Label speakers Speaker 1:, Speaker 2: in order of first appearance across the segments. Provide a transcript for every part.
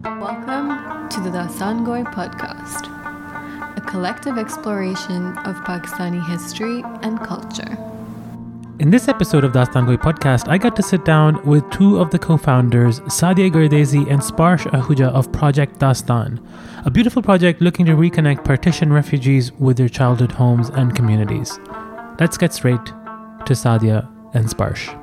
Speaker 1: Welcome to the Dastangoi podcast, a collective exploration of Pakistani history and culture.
Speaker 2: In this episode of Dastangoi podcast, I got to sit down with two of the co-founders, Sadia Gurdesi and Sparsh Ahuja of Project Dastan, a beautiful project looking to reconnect partition refugees with their childhood homes and communities. Let's get straight to Sadia and Sparsh.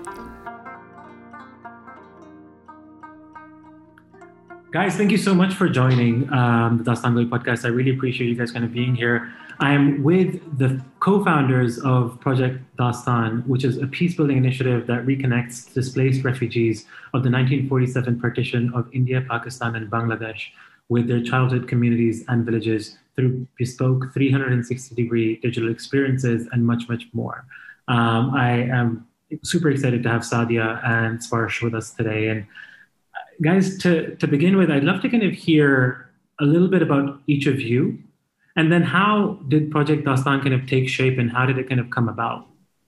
Speaker 2: Guys, thank you so much for joining the Dastangoi podcast. I really appreciate you guys kind of being here. I am with the co-founders of Project Dastan, which is a peace-building initiative that reconnects displaced refugees of the 1947 partition of India, Pakistan, and Bangladesh with their childhood communities and villages through bespoke 360-degree digital experiences and much, much more. I am super excited to have Sadia and Sparsh with us today. And guys, to begin with, I'd love to kind of hear a little bit about each of you. And then how did Project Dastan kind of take shape and how did it kind of come about?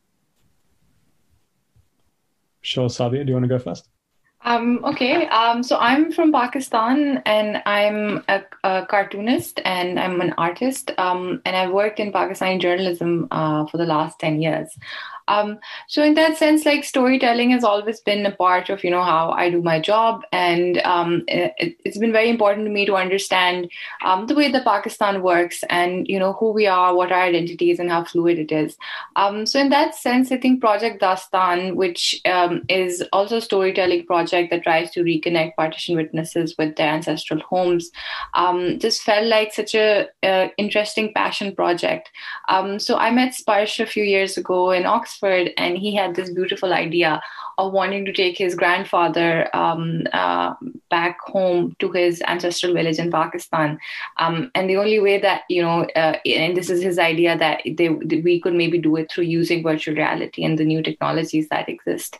Speaker 3: Sure, Sadia, do you want to go first?
Speaker 4: Okay. So I'm from Pakistan and I'm a cartoonist and I'm an artist. And I've worked in Pakistani journalism for the last 10 years. So in that sense, like storytelling has always been a part of, how I do my job. And it's been very important to me to understand the way that Pakistan works and, who we are, what our identity is and how fluid it is. So in that sense, I think Project Dastan, which is also a storytelling project that tries to reconnect partition witnesses with their ancestral homes, just felt like such a interesting passion project. So I met Sparsh a few years ago in Oxford, and he had this beautiful idea of wanting to take his grandfather back home to his ancestral village in Pakistan. And the only way that, and this is his idea, that we could maybe do it through using virtual reality and the new technologies that exist.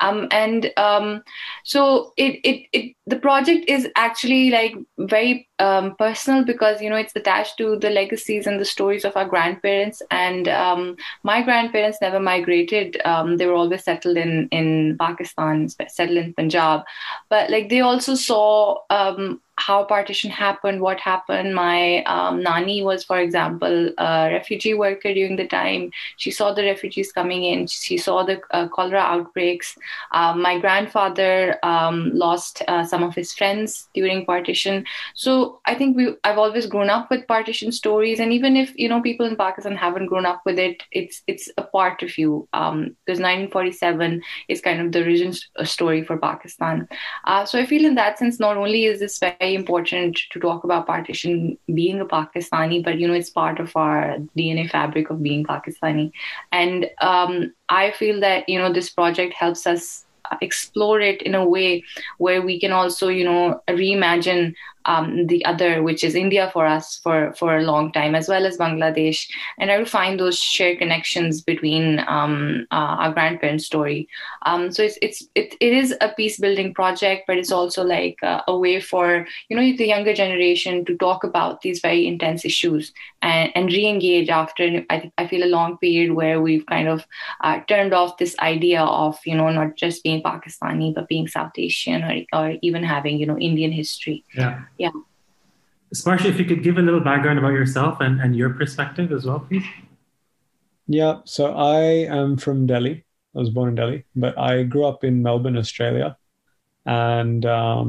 Speaker 4: So the project is actually like very personal because, it's attached to the legacies and the stories of our grandparents. And my grandparents never migrated. They were always settled in Pakistan, settled in Punjab. But like they also saw how partition happened, what happened. My Nani was, for example, a refugee worker during the time. She saw the refugees coming in. She saw the cholera outbreaks. My grandfather lost some of his friends during partition. So I think I've always grown up with partition stories. And even if, people in Pakistan haven't grown up with it, it's a part of you. Because 1947 is kind of the origin story for Pakistan. So I feel in that sense, not only is this very important to talk about partition being a Pakistani, but it's part of our DNA fabric of being Pakistani. And I feel that this project helps us explore it in a way where we can also reimagine the other, which is India for us for a long time, as well as Bangladesh, and I will find those shared connections between our grandparents' story. So it is a peace building project, but it's also like a way for the younger generation to talk about these very intense issues and re-engage after I feel a long period where we've kind of turned off this idea of not just being Pakistani but being South Asian or even having Indian history. Yeah.
Speaker 2: Sparsh, if you could give a little background about yourself and your perspective as well, please.
Speaker 3: Yeah, so I am from Delhi. I was born in Delhi, but I grew up in Melbourne, Australia. And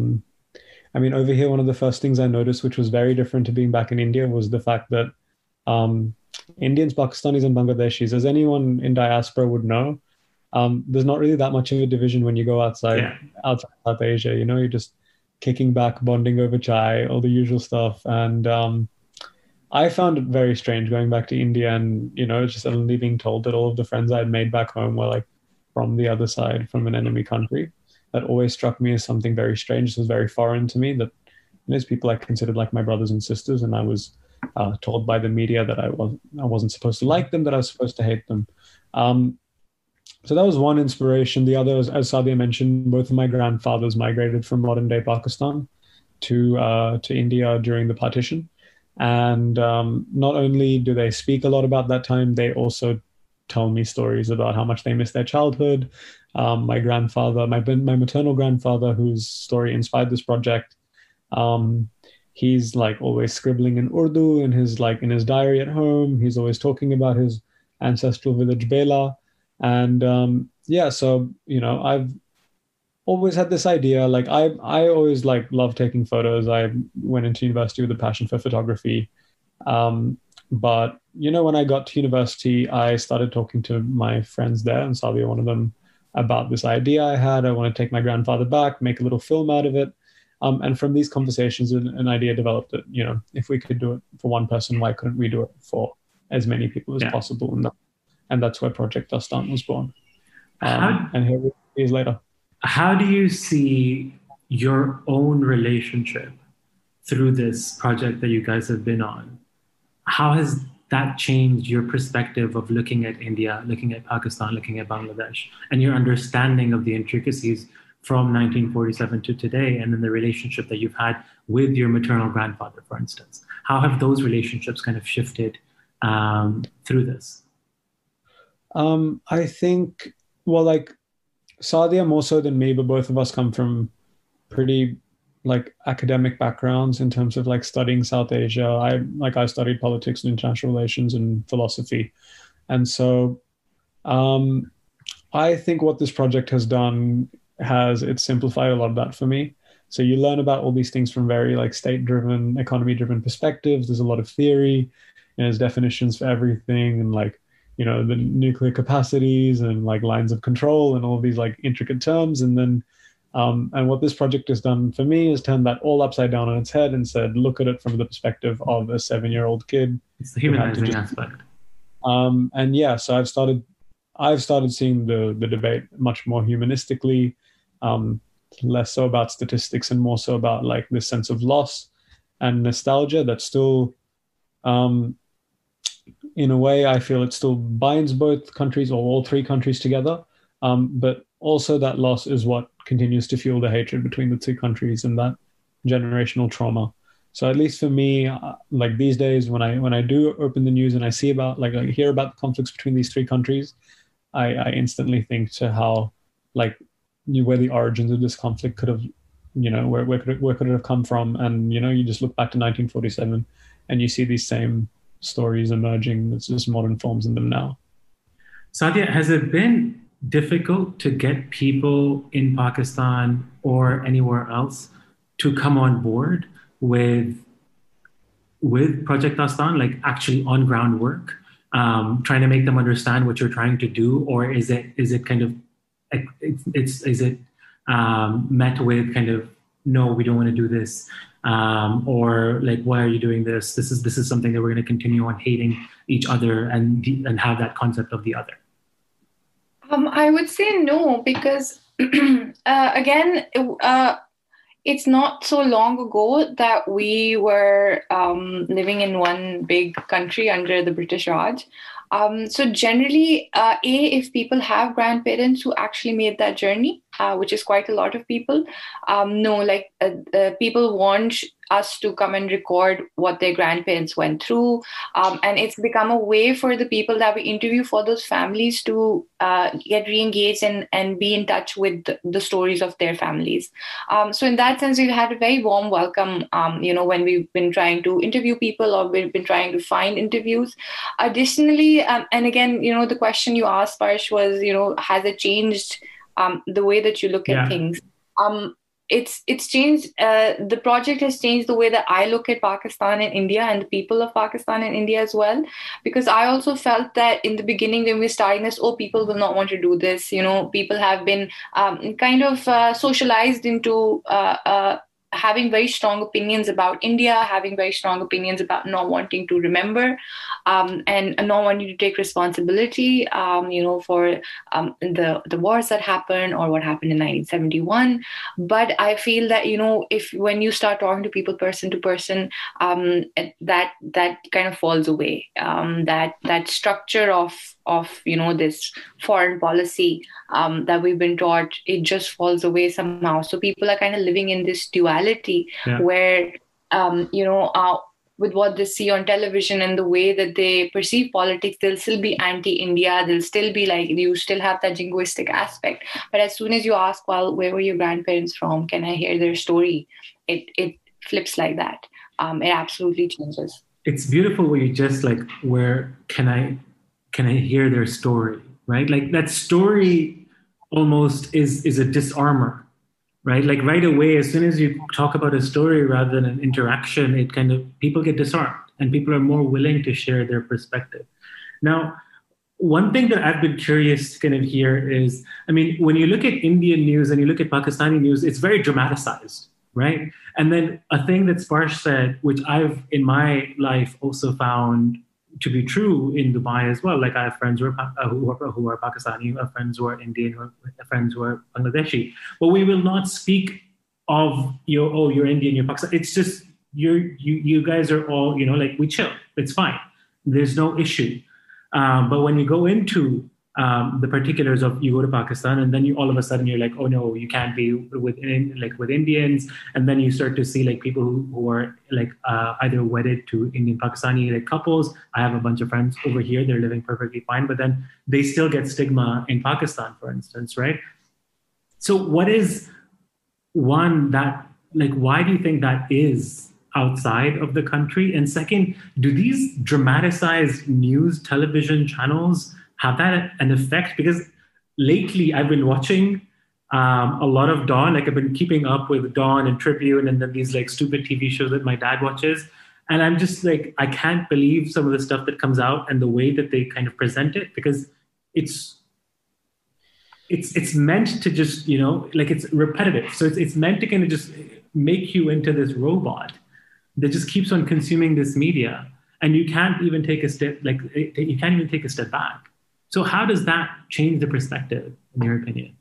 Speaker 3: over here, one of the first things I noticed, which was very different to being back in India, was the fact that Indians, Pakistanis, and Bangladeshis, as anyone in diaspora would know, there's not really that much of a division when you go outside South Asia. You're just kicking back, bonding over chai, all the usual stuff. And I found it very strange going back to India and, just suddenly being told that all of the friends I had made back home were like from the other side, from an enemy country. That always struck me as something very strange. It was very foreign to me that these people I considered like my brothers and sisters. And I was told by the media that I wasn't supposed to like them, that I was supposed to hate them. So that was one inspiration. The other, as Sadia mentioned, both of my grandfathers migrated from modern-day Pakistan to India during the partition. And not only do they speak a lot about that time, they also tell me stories about how much they miss their childhood. My grandfather, my maternal grandfather, whose story inspired this project, He's like always scribbling in Urdu in his diary at home. He's always talking about his ancestral village Bela. And yeah, so I've always had this idea. Like I always like love taking photos. I went into university with a passion for photography. But when I got to university, I started talking to my friends there, and Savia, one of them, about this idea I had. I want to take my grandfather back, make a little film out of it. And from these conversations, an idea developed that, if we could do it for one person, why couldn't we do it for as many people as possible? And that's where Project Dastan was born. And here it is later.
Speaker 2: How do you see your own relationship through this project that you guys have been on? How has that changed your perspective of looking at India, looking at Pakistan, looking at Bangladesh, and your understanding of the intricacies from 1947 to today, and then the relationship that you've had with your maternal grandfather, for instance? How have those relationships kind of shifted through this?
Speaker 3: I think, well, like Sadia more so than me, but both of us come from pretty like academic backgrounds in terms of like studying South Asia. I studied politics and international relations and philosophy. And so I think what this project has done it's simplified a lot of that for me. So you learn about all these things from very like state-driven, economy-driven perspectives. There's a lot of theory, and there's definitions for everything, and like, the nuclear capacities and like lines of control and all of these like intricate terms. And then, and what this project has done for me is turned that all upside down on its head and said, look at it from the perspective of a 7-year-old kid.
Speaker 2: It's the humanizing aspect.
Speaker 3: And yeah, so I've started seeing the debate much more humanistically, less so about statistics and more so about like this sense of loss and nostalgia that still, in a way, I feel it still binds both countries or all three countries together. But also that loss is what continues to fuel the hatred between the two countries and that generational trauma. So at least for me, like these days, when I do open the news and I see about, like, I hear about the conflicts between these three countries, I instantly think to how, like, where the origins of this conflict could have, where could it have come from? And, you just look back to 1947 and you see these same stories emerging. It's just modern forms in them now.
Speaker 2: Sadia, has it been difficult to get people in Pakistan or anywhere else to come on board with Project Dastan, like actually on ground work, trying to make them understand what you're trying to do? Or is it kind of, is it met with kind of, no, we don't want to do this, or like, why are you doing this? This is something that we're going to continue on hating each other and have that concept of the other.
Speaker 4: I would say no, because again, it's not so long ago that we were living in one big country under the British Raj. So generally, if people have grandparents who actually made that journey, which is quite a lot of people, people want us to come and record what their grandparents went through. And it's become a way for the people that we interview, for those families to get re-engaged and be in touch with the stories of their families. So in that sense, we've had a very warm welcome, when we've been trying to interview people or we've been trying to find interviews. Additionally, and again, the question you asked, Parsh, was, has it changed the way that you look at things? It's changed. The project has changed the way that I look at Pakistan and India and the people of Pakistan and India as well, because I also felt that in the beginning when we were starting this, people will not want to do this. People have been kind of socialized into having very strong opinions about India, having very strong opinions about not wanting to remember and not wanting to take responsibility, for the wars that happened or what happened in 1971. But I feel that, when you start talking to people person to person, that kind of falls away. That structure of this foreign policy that we've been taught, it just falls away somehow. So people are kind of living in this duality where, with what they see on television and the way that they perceive politics, they'll still be anti-India. They'll still be like, you still have that jingoistic aspect. But as soon as you ask, well, where were your grandparents from? Can I hear their story? It flips like that. It absolutely changes.
Speaker 2: It's beautiful where you just like, where can I hear their story, right? Like that story almost is a disarmor, right? Like right away, as soon as you talk about a story rather than an interaction, it kind of, people get disarmed and people are more willing to share their perspective. Now, one thing that I've been curious to kind of hear is, I mean, when you look at Indian news and you look at Pakistani news, it's very dramatized, right? And then a thing that Sparsh said, which I've in my life also found to be true in Dubai as well. Like I have friends who are Pakistani, I have friends who are Indian, friends who are Bangladeshi. But we will not speak of you're Indian, you're Pakistani. It's just you guys are all, like we chill. It's fine. There's no issue. But when you go into the particulars of, you go to Pakistan and then all of a sudden you're like, oh no, you can't be with Indians. And then you start to see like people who are like either wedded to Indian Pakistani like couples. I have a bunch of friends over here, they're living perfectly fine, but then they still get stigma in Pakistan, for instance, right? So what is one that, like, why do you think that is outside of the country? And second, do these dramatized news television channels have that an effect? Because lately I've been watching a lot of Dawn, like I've been keeping up with Dawn and Tribune and then these like stupid TV shows that my dad watches. And I'm just like, I can't believe some of the stuff that comes out and the way that they kind of present it, because it's meant to just, like it's repetitive. So it's meant to kind of just make you into this robot that just keeps on consuming this media, and you can't even take a step, you can't even take a step back. So how does that change the perspective, in your opinion?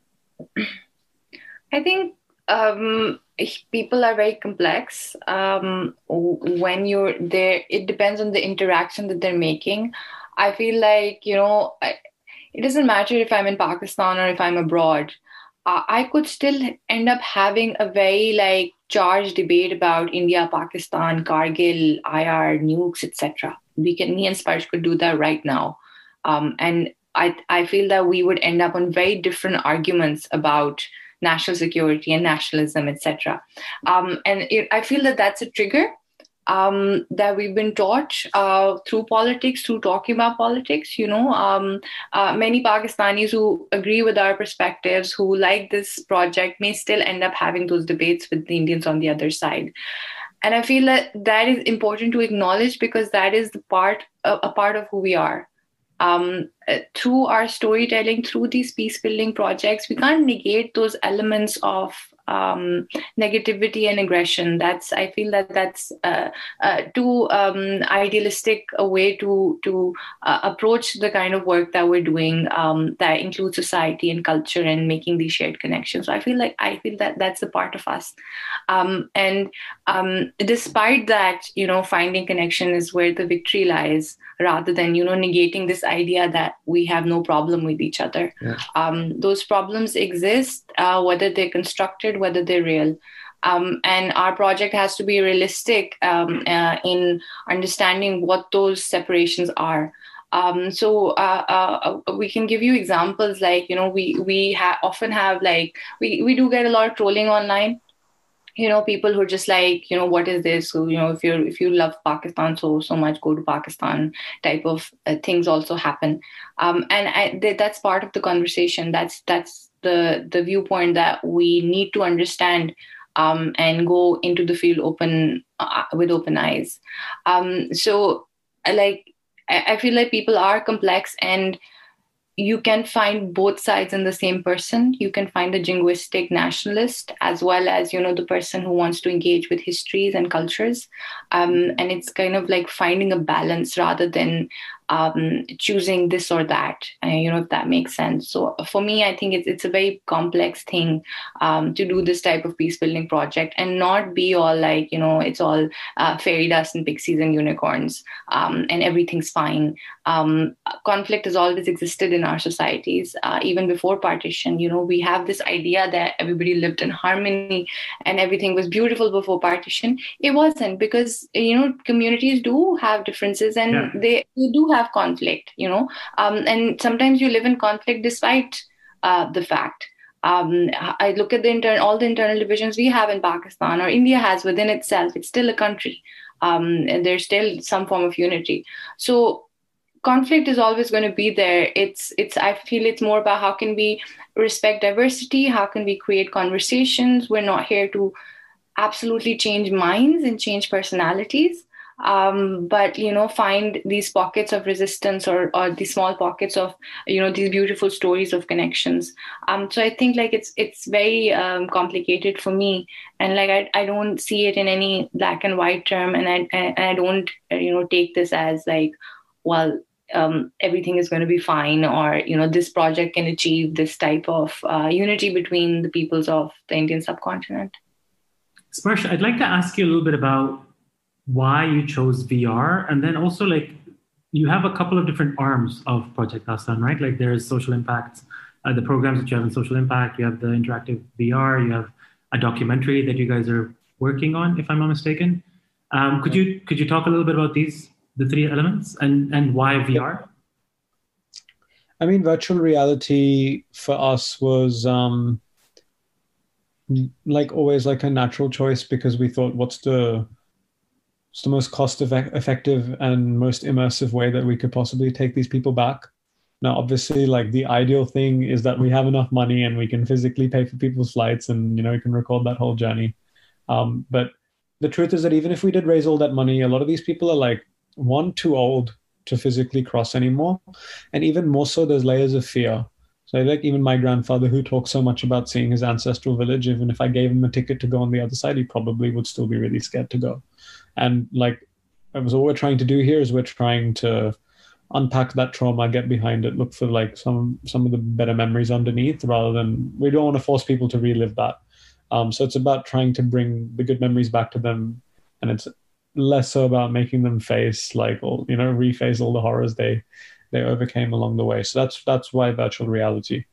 Speaker 4: I think people are very complex. When you're there, it depends on the interaction that they're making. I feel like, it doesn't matter if I'm in Pakistan or if I'm abroad. I could still end up having a very charged debate about India, Pakistan, Kargil, IR, nukes, etc. Me and Sparsh could do that right now. And I feel that we would end up on very different arguments about national security and nationalism, etc. I feel that that's a trigger that we've been taught through politics, through talking about politics. Many Pakistanis who agree with our perspectives, who like this project, may still end up having those debates with the Indians on the other side. And I feel that is important to acknowledge, because that is a part of who we are. Through our storytelling, through these peace building projects, we can't negate those elements of negativity and aggression. I feel that's too idealistic a way to approach the kind of work that we're doing, that includes society and culture and making these shared connections. So I feel that that's a part of us. And despite that, finding connection is where the victory lies, rather than, negating this idea that we have no problem with each other. Yeah. Those problems exist, whether they're constructed, whether they're real. And our project has to be realistic in understanding what those separations are. So we can give you examples we often have we do get a lot of trolling online. People who are just what is this? So, if you love Pakistan so much, go to Pakistan type of things also happen. That's part of the conversation. That's the viewpoint that we need to understand and go into the field with open eyes. So I feel like people are complex, and you can find both sides in the same person. You can find the jingoistic nationalist, as well as, the person who wants to engage with histories and cultures. And it's kind of like finding a balance rather than choosing this or that, if that makes sense. So for me, I think it's a very complex thing to do this type of peace building project, and not be all it's all fairy dust and pixies and unicorns and everything's fine. Conflict has always existed in our societies, even before partition. We have this idea that everybody lived in harmony and everything was beautiful before partition. It wasn't, because communities do have differences, and they do have conflict, and sometimes you live in conflict despite the fact. I look at all the internal divisions we have in Pakistan or India has within itself. It's still a country, and there's still some form of unity. So conflict is always going to be there. I feel it's more about how can we respect diversity, how can we create conversations. We're not here to absolutely change minds and change personalities, but find these pockets of resistance or these small pockets of these beautiful stories of connections. So I think like it's very complicated for me, and like I don't see it in any black and white term, and I don't take this as like, well, everything is going to be fine, or this project can achieve this type of unity between the peoples of the Indian subcontinent.
Speaker 2: Sparsh, I'd like to ask you a little bit about why you chose VR, and then also like you have a couple of different arms of Project Dastan, right? Like there's social impact, the programs that you have in social impact, you have the interactive VR, you have a documentary that you guys are working on, if I'm not mistaken. Could you talk a little bit about the three elements, and why VR?
Speaker 3: I mean, virtual reality for us was like always like a natural choice, because we thought, what's the most cost-effective and most immersive way that we could possibly take these people back? Now, obviously, like the ideal thing is that we have enough money and we can physically pay for people's flights, and we can record that whole journey. But the truth is that even if we did raise all that money, a lot of these people are like, one, too old to physically cross anymore, and even more so, there's layers of fear. So like even my grandfather, who talks so much about seeing his ancestral village, even if I gave him a ticket to go on the other side, he probably would still be really scared to go. And like, so what we're trying to do here is we're trying to unpack that trauma, get behind it, look for like some of the better memories underneath, rather than, we don't want to force people to relive that. So it's about trying to bring the good memories back to them, and it's less so about making them face like all, reface all the horrors they overcame along the way. So that's why virtual reality.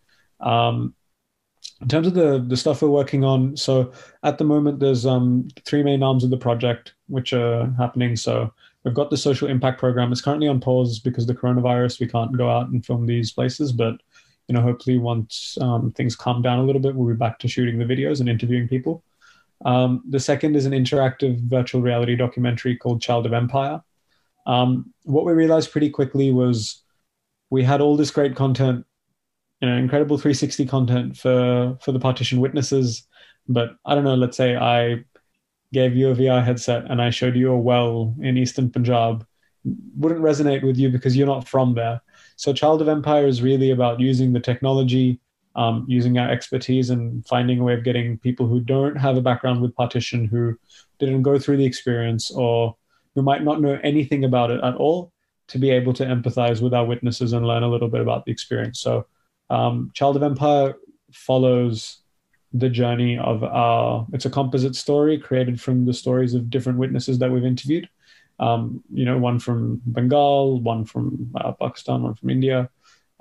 Speaker 3: In terms of the stuff we're working on, so at the moment there's three main arms of the project which are happening. So we've got the social impact program. It's currently on pause because of the coronavirus. We can't go out and film these places, but hopefully once things calm down a little bit, we'll be back to shooting the videos and interviewing people. The second is an interactive virtual reality documentary called Child of Empire. What we realized pretty quickly was we had all this great content, incredible 360 content for the partition witnesses. But I don't know, let's say I gave you a VR headset and I showed you a well in Eastern Punjab, wouldn't resonate with you because you're not from there. So Child of Empire is really about using the technology, using our expertise, and finding a way of getting people who don't have a background with partition, who didn't go through the experience, or who might not know anything about it at all, to be able to empathize with our witnesses and learn a little bit about the experience. So Child of Empire follows the journey of it's a composite story created from the stories of different witnesses that we've interviewed. One from Bengal, one from Pakistan, one from India.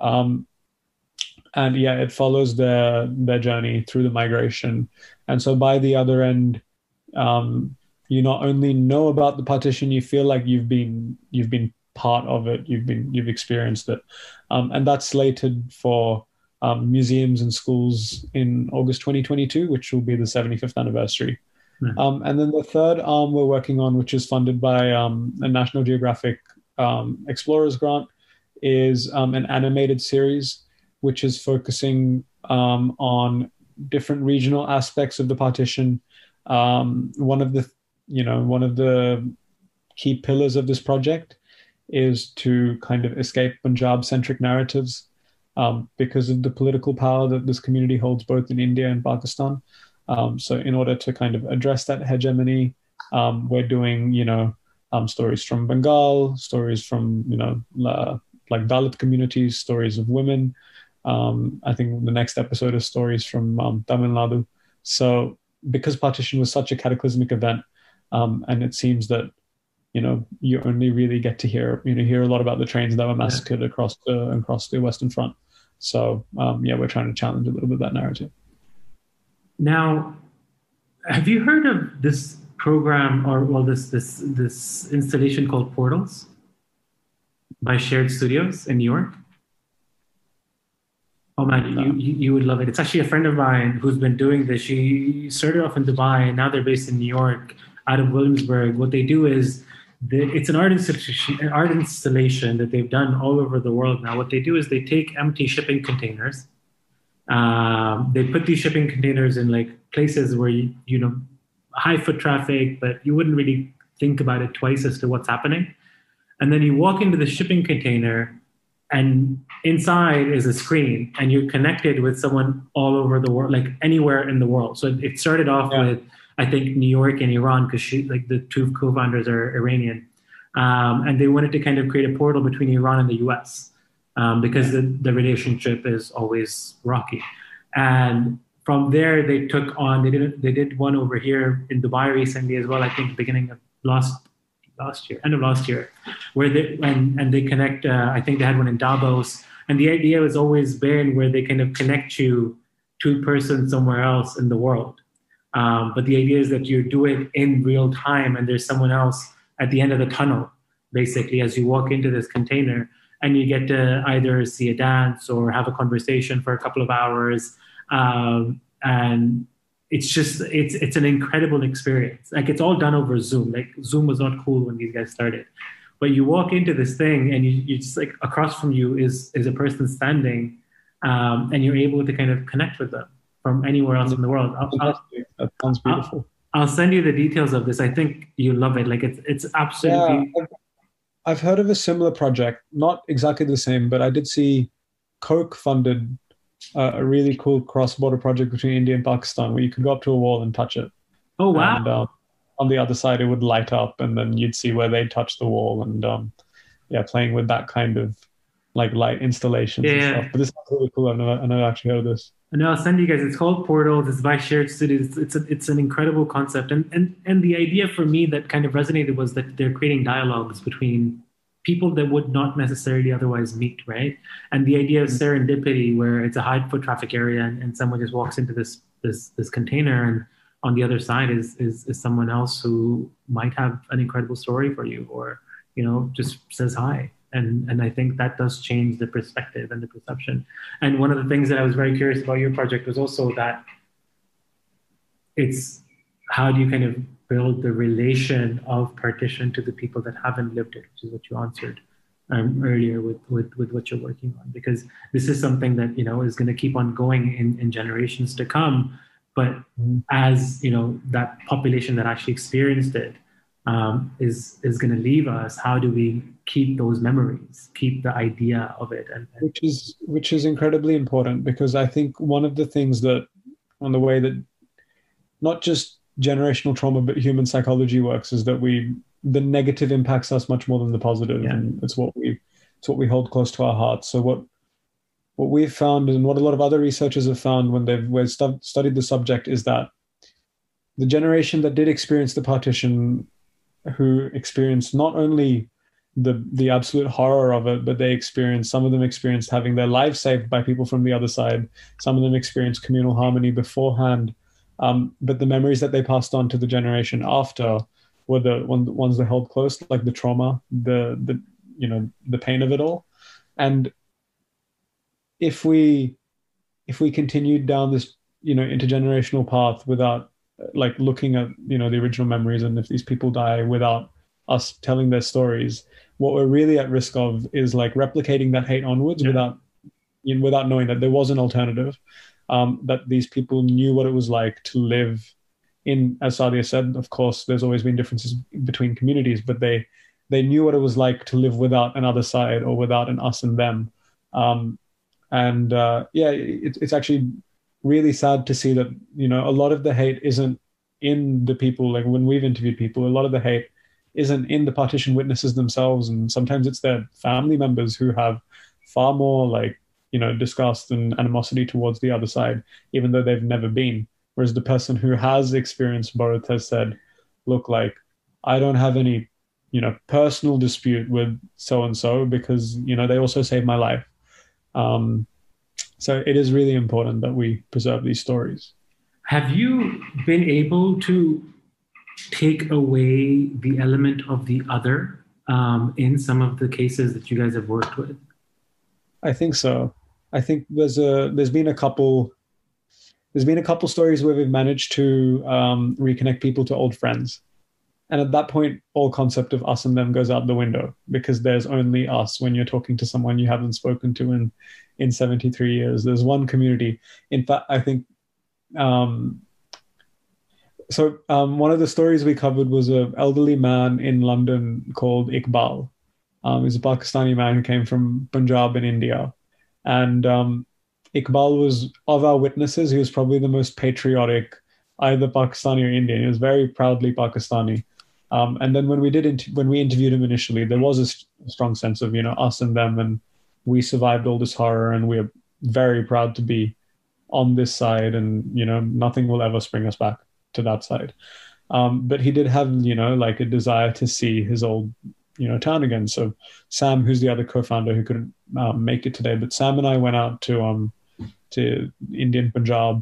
Speaker 3: And yeah, it follows their journey through the migration. And so by the other end, you not only know about the partition, you feel like you've been part of it, you've experienced it. And that's slated for museums and schools in August 2022, which will be the 75th anniversary. Mm-hmm. And then the third arm we're working on, which is funded by a National Geographic Explorers grant, is an animated series which is focusing on different regional aspects of the partition. One of the key pillars of this project is to kind of escape Punjab-centric narratives because of the political power that this community holds both in India and Pakistan. So in order to kind of address that hegemony, we're doing, stories from Bengal, stories from, like Dalit communities, stories of women. I think the next episode is stories from Tamil Nadu. So because partition was such a cataclysmic event, and it seems that, you only really get to hear a lot about the trains that were massacred across the Western Front. So we're trying to challenge a little bit that narrative.
Speaker 2: Now, have you heard of this program this installation called Portals by Shared Studios in New York? Oh man, you would love it. It's actually a friend of mine who's been doing this. She started off in Dubai and now they're based in New York, out of Williamsburg. What they do is it's an art installation that they've done all over the world now. What they do is they take empty shipping containers. They put these shipping containers in like places where you know high foot traffic, but you wouldn't really think about it twice as to what's happening. And then you walk into the shipping container and inside is a screen and you're connected with someone all over the world, like anywhere in the world. So it started off with, I think, New York and Iran, because the two co-founders are Iranian. And they wanted to kind of create a portal between Iran and the US, because the relationship is always rocky. And from there, they took on, they did one over here in Dubai recently as well, I think beginning of end of last year, where they connect. I think they had one in Davos, and the idea has always been where they kind of connect you to a person somewhere else in the world. But the idea is that you do it in real time, and there's someone else at the end of the tunnel, basically, as you walk into this container, and you get to either see a dance or have a conversation for a couple of hours, and it's an incredible experience. Like, it's all done over Zoom. Like, Zoom was not cool when these guys started, but you walk into this thing and you just, like, across from you is a person standing, and you're able to kind of connect with them from anywhere else in the world.
Speaker 3: That sounds beautiful.
Speaker 2: I'll send you the details of this. I think you'll love it. Like, it's absolutely.
Speaker 3: Yeah, I've heard of a similar project, not exactly the same, but I did see Coke funded a really cool cross-border project between India and Pakistan where you could go up to a wall and touch it.
Speaker 2: Oh, wow.
Speaker 3: And on the other side, it would light up, and then you'd see where they touch the wall, and playing with that kind of like light installations and stuff. But this is really cool. I've never actually heard of this.
Speaker 2: And I'll send you guys. It's called Portals. It's by Shared Studios. It's an incredible concept, and the idea for me that kind of resonated was that they're creating dialogues between people that would not necessarily otherwise meet, right? And the idea of serendipity, where it's a high foot traffic area, and someone just walks into this container, and on the other side is someone else who might have an incredible story for you, or just says hi. And I think that does change the perspective and the perception. And one of the things that I was very curious about your project was also that it's how do you kind of build the relation of partition to the people that haven't lived it, which is what you answered earlier with what you're working on, because this is something that is going to keep on going in generations to come. But as that population that actually experienced it is going to leave us, how do we keep those memories, keep the idea of it?
Speaker 3: Which is incredibly important, because I think one of the things that, on the way that not just generational trauma but human psychology works, is that the negative impacts us much more than the positive, and it's what we hold close to our hearts. So what we've found, and what a lot of other researchers have found when they've studied the subject, is that the generation that did experience the partition, who experienced not only the absolute horror of it, but some of them experienced having their lives saved by people from the other side. Some of them experienced communal harmony beforehand. But the memories that they passed on to the generation after were the ones they held close, like the trauma, the pain of it all. And if we continued down this intergenerational path without like looking at the original memories, and if these people die without us telling their stories, what we're really at risk of is like replicating that hate onwards without knowing that there was an alternative. That these people knew what it was like to live in, as Sadia said, of course, there's always been differences between communities, but they knew what it was like to live without an other side, or without an us and them. It's actually really sad to see that, a lot of the hate isn't in the people. Like, when we've interviewed people, a lot of the hate isn't in the partition witnesses themselves. And sometimes it's their family members who have far more disgust and animosity towards the other side, even though they've never been. Whereas the person who has experienced both has said, look, like, I don't have any, personal dispute with so-and-so, because, they also saved my life. So it is really important that we preserve these stories.
Speaker 2: Have you been able to take away the element of the other in some of the cases that you guys have worked with?
Speaker 3: I think so. I think there's been a couple stories where we've managed to reconnect people to old friends. And at that point, all concept of us and them goes out the window, because there's only us when you're talking to someone you haven't spoken to in 73 years. There's one community. In fact, I think, one of the stories we covered was an elderly man in London called Iqbal. He's a Pakistani man who came from Punjab in India. And Iqbal was, of our witnesses, he was probably the most patriotic, either Pakistani or Indian. He was very proudly Pakistani. And then when we interviewed him initially, there was a strong sense of, us and them, and we survived all this horror, and we're very proud to be on this side, and, nothing will ever bring us back to that side. But he did have, like a desire to see his old, town again. So Sam, who's the other co-founder who couldn't make it today, but Sam and I went out to Indian Punjab.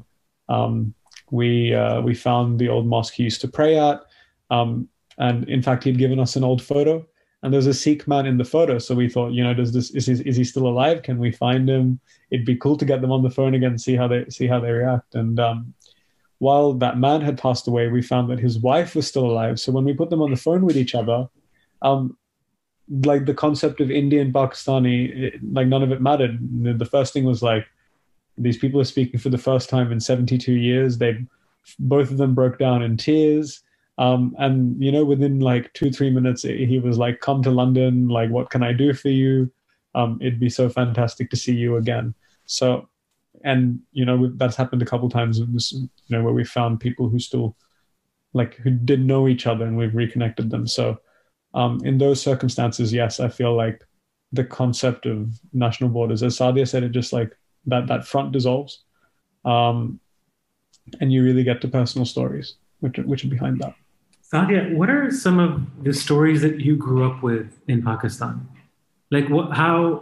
Speaker 3: We found the old mosque he used to pray at. And in fact, he'd given us an old photo, and there's a Sikh man in the photo. So we thought, is he still alive? Can we find him? It'd be cool to get them on the phone again, see how they react. And while that man had passed away, we found that his wife was still alive. So when we put them on the phone with each other, like the concept of Indian, Pakistani, like none of it mattered. The first thing was like, these people are speaking for the first time in 72 years. Both of them broke down in tears. And, within like 2-3 minutes, he was like, come to London. Like, what can I do for you? It'd be so fantastic to see you again. So, and, that's happened a couple times, where we found people who still who didn't know each other, and we've reconnected them. So, in those circumstances, yes, I feel like the concept of national borders, as Sadia said, it just like that front dissolves. And you really get to personal stories, which are behind that.
Speaker 2: Sadia, what are some of the stories that you grew up with in Pakistan? Like what are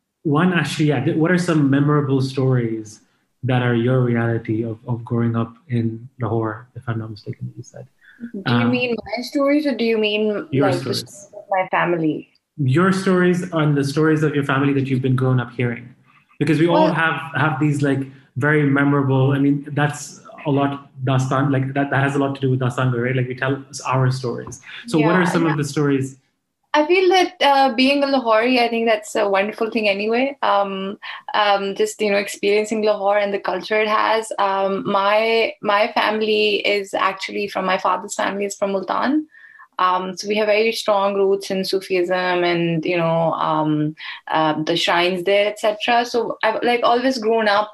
Speaker 2: some memorable stories that are your reality of growing up in Lahore, if I'm not mistaken, you said?
Speaker 4: Do you mean my stories, or do you mean
Speaker 2: your
Speaker 4: like
Speaker 2: stories?
Speaker 4: The stories of my family?
Speaker 2: Your stories, on the stories of your family that you've been growing up hearing. Because we all have these like very memorable, I mean, that's a lot Dastan, like that has a lot to do with Dastan, right? Like we tell our stories. So what are some of the stories?
Speaker 4: I feel that being a Lahori, I think that's a wonderful thing anyway. Just, experiencing Lahore and the culture it has. My family is actually from, my father's family is from Multan. So we have very strong roots in Sufism and, the shrines there, etc. So I've like always grown up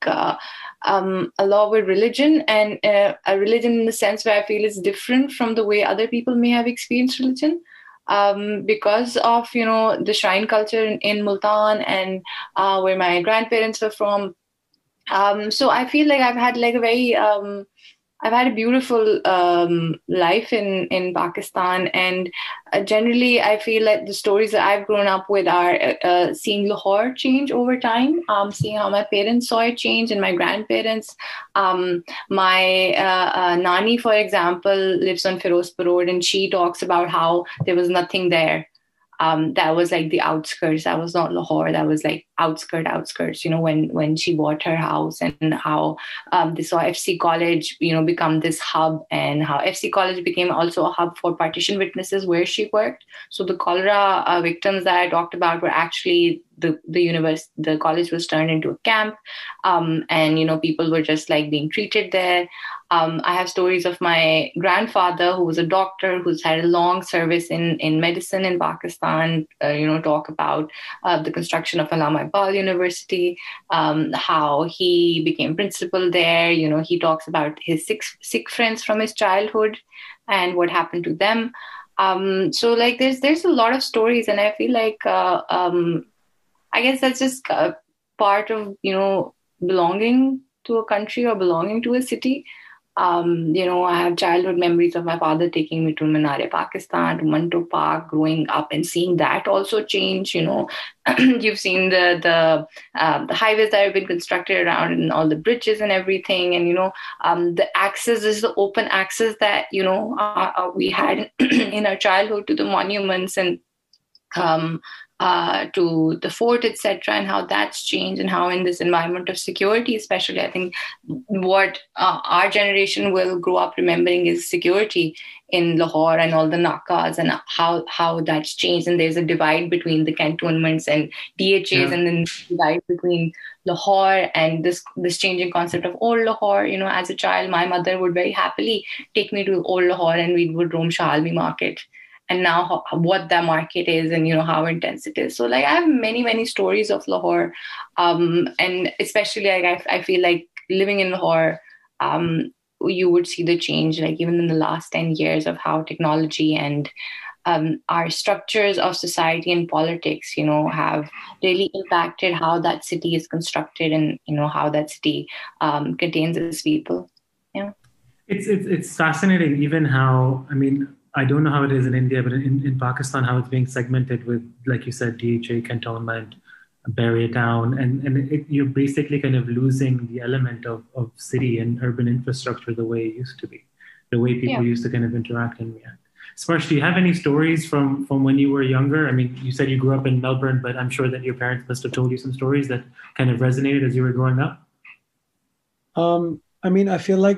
Speaker 4: a lot with religion, and a religion in the sense where I feel is different from the way other people may have experienced religion. Because of, the shrine culture in Multan and where my grandparents were from. So I feel like I've had like I've had a beautiful life in Pakistan, and generally I feel like the stories that I've grown up with are seeing Lahore change over time, seeing how my parents saw it change and my grandparents. My Nani, for example, lives on Firozpur Road, and she talks about how there was nothing there. That was like the outskirts. That was not Lahore. That was like outskirts, when she bought her house, and how they saw FC College, become this hub, and how FC College became also a hub for partition witnesses where she worked. So the cholera victims that I talked about were actually the college was turned into a camp, and people were just like being treated there. I have stories of my grandfather, who was a doctor, who's had a long service in medicine in Pakistan, talk about the construction of Allama Iqbal University, how he became principal there. He talks about his Sikh friends from his childhood and what happened to them. So like there's a lot of stories, and I feel like I guess that's just part of, belonging to a country or belonging to a city. I have childhood memories of my father taking me to Minar-e-Pakistan, to Manto Park, growing up and seeing that also change. You've seen the highways that have been constructed around, and all the bridges and everything. And, the access is the open access that, we had in our childhood to the monuments. And to the fort, etc., and how that's changed, and how in this environment of security, especially, I think what our generation will grow up remembering is security in Lahore and all the nakas, and how that's changed. And there's a divide between the cantonments and DHAs, and then divide between Lahore and this changing concept of old Lahore. As a child, my mother would very happily take me to old Lahore, and we would roam Shah Almi market. And now what that market is, and how intense it is. So I have many stories of Lahore, and especially I feel like living in Lahore, you would see the change, even in the last 10 years, of how technology and our structures of society and politics, have really impacted how that city is constructed, and how that city contains its people. Yeah,
Speaker 2: it's fascinating, even how, I don't know how it is in India, but in Pakistan, how it's being segmented with, like you said, DHA, cantonment, Barrier Town, and you're basically kind of losing the element of city and urban infrastructure the way it used to be, the way people used to kind of interact and react. Sparsh, do you have any stories from when you were younger? You said you grew up in Melbourne, but I'm sure that your parents must have told you some stories that kind of resonated as you were growing up.
Speaker 3: I feel like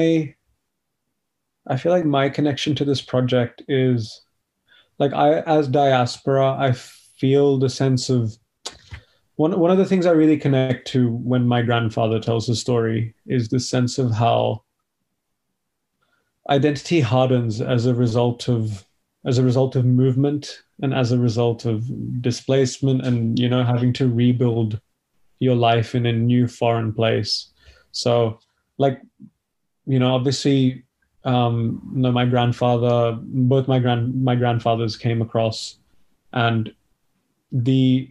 Speaker 3: my connection to this project is as diaspora, I feel the sense of one of the things I really connect to when my grandfather tells his story is the sense of how identity hardens as a result of movement, and as a result of displacement, and having to rebuild your life in a new foreign place. So obviously, my grandfather, both my grandfathers came across, and the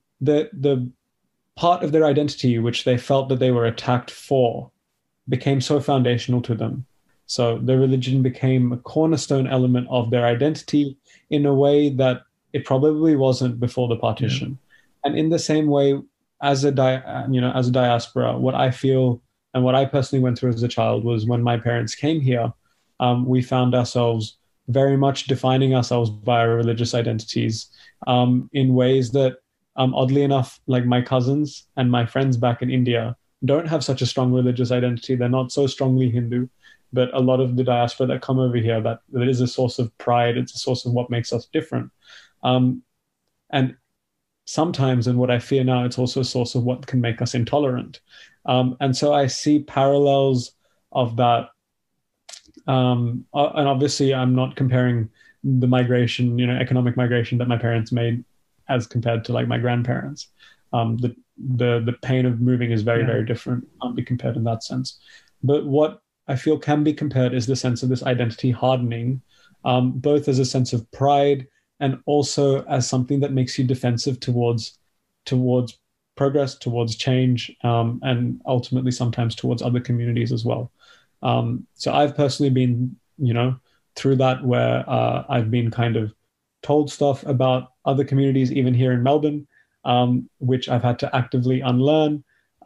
Speaker 3: part of their identity which they felt that they were attacked for became so foundational to them. So their religion became a cornerstone element of their identity in a way that it probably wasn't before the partition. And in the same way, as a diaspora, what I feel and what I personally went through as a child was when my parents came here, we found ourselves very much defining ourselves by our religious identities in ways that, oddly enough, like my cousins and my friends back in India don't have such a strong religious identity. They're not so strongly Hindu, but a lot of the diaspora that come over here, that is a source of pride. It's a source of what makes us different. And sometimes, and what I fear now, it's also a source of what can make us intolerant. And so I see parallels of that. And obviously I'm not comparing the migration, economic migration that my parents made as compared to my grandparents. The pain of moving is very, very different. Can't be compared in that sense. But what I feel can be compared is the sense of this identity hardening, both as a sense of pride and also as something that makes you defensive towards progress, towards change, and ultimately sometimes towards other communities as well. So I've personally been, through that, where I've been kind of told stuff about other communities, even here in Melbourne, which I've had to actively unlearn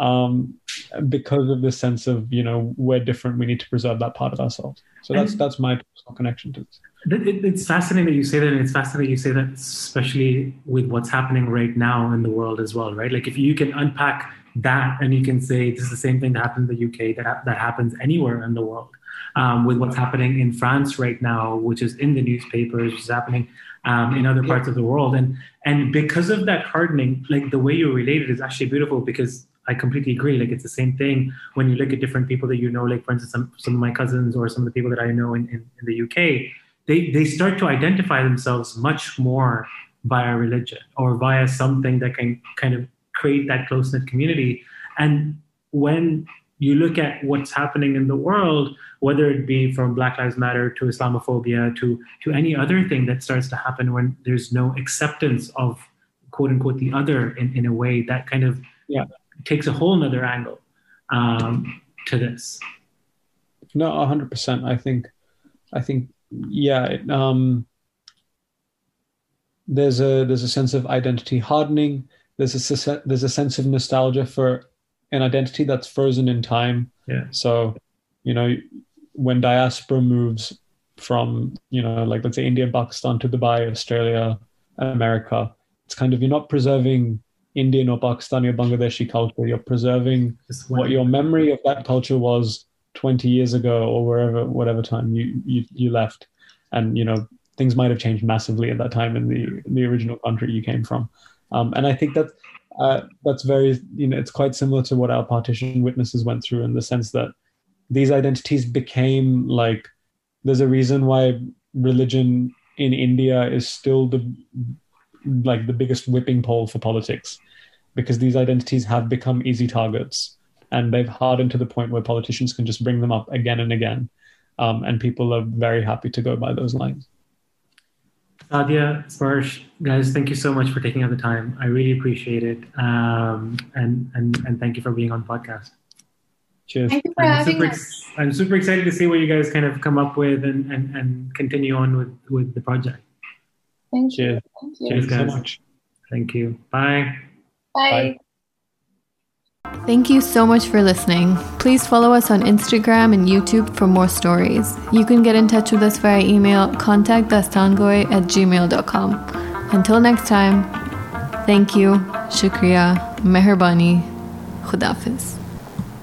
Speaker 3: because of this sense of, we're different, we need to preserve that part of ourselves. So that's my personal connection to this.
Speaker 2: It's fascinating that you say that, and it's fascinating you say that, especially with what's happening right now in the world as well, right? If you can unpack that and you can say this is the same thing that happened in the UK that happens anywhere in the world, with what's happening in France right now, which is in the newspapers, which is happening in other parts of the world, and because of that hardening, the way you relate it is actually beautiful, because I completely agree. It's the same thing when you look at different people that for instance, some of my cousins or some of the people that I know in the UK, they start to identify themselves much more via religion or via something that can kind of create that close-knit community. And when you look at what's happening in the world, whether it be from Black Lives Matter to Islamophobia to any other thing that starts to happen when there's no acceptance of quote unquote the other in a way, that kind of takes a whole nother angle to this.
Speaker 3: No, 100%. I think there's a sense of identity hardening. There's a sense of nostalgia for an identity that's frozen in time.
Speaker 2: Yeah.
Speaker 3: So, when diaspora moves from, let's say India, Pakistan to Dubai, Australia, America. It's kind of, you're not preserving Indian or Pakistani or Bangladeshi culture. You're preserving what your memory of that culture was 20 years ago or whatever time you left. And, things might have changed massively at that time in the original country you came from. And I think that's very, it's quite similar to what our partition witnesses went through, in the sense that these identities became like, there's a reason why religion in India is still the biggest whipping pole for politics, because these identities have become easy targets, and they've hardened to the point where politicians can just bring them up again and again. And people are very happy to go by those lines.
Speaker 2: Sadia, Sparsh, guys, thank you so much for taking out the time. I really appreciate it. And thank you for being on the podcast.
Speaker 3: Cheers.
Speaker 4: Thank you for having us.
Speaker 2: I'm super excited to see what you guys kind of come up with and continue on with the project.
Speaker 4: Thank you.
Speaker 3: Cheers.
Speaker 4: Thank you.
Speaker 2: Cheers,
Speaker 3: Thank you
Speaker 2: guys.
Speaker 3: so much.
Speaker 2: Thank you. Bye.
Speaker 4: Bye.
Speaker 1: Thank you so much for listening. Please follow us on Instagram and YouTube for more stories. You can get in touch with us via email, contactdastangoi@gmail.com. Until next time, thank you, shukriya, meherbani, khudafiz.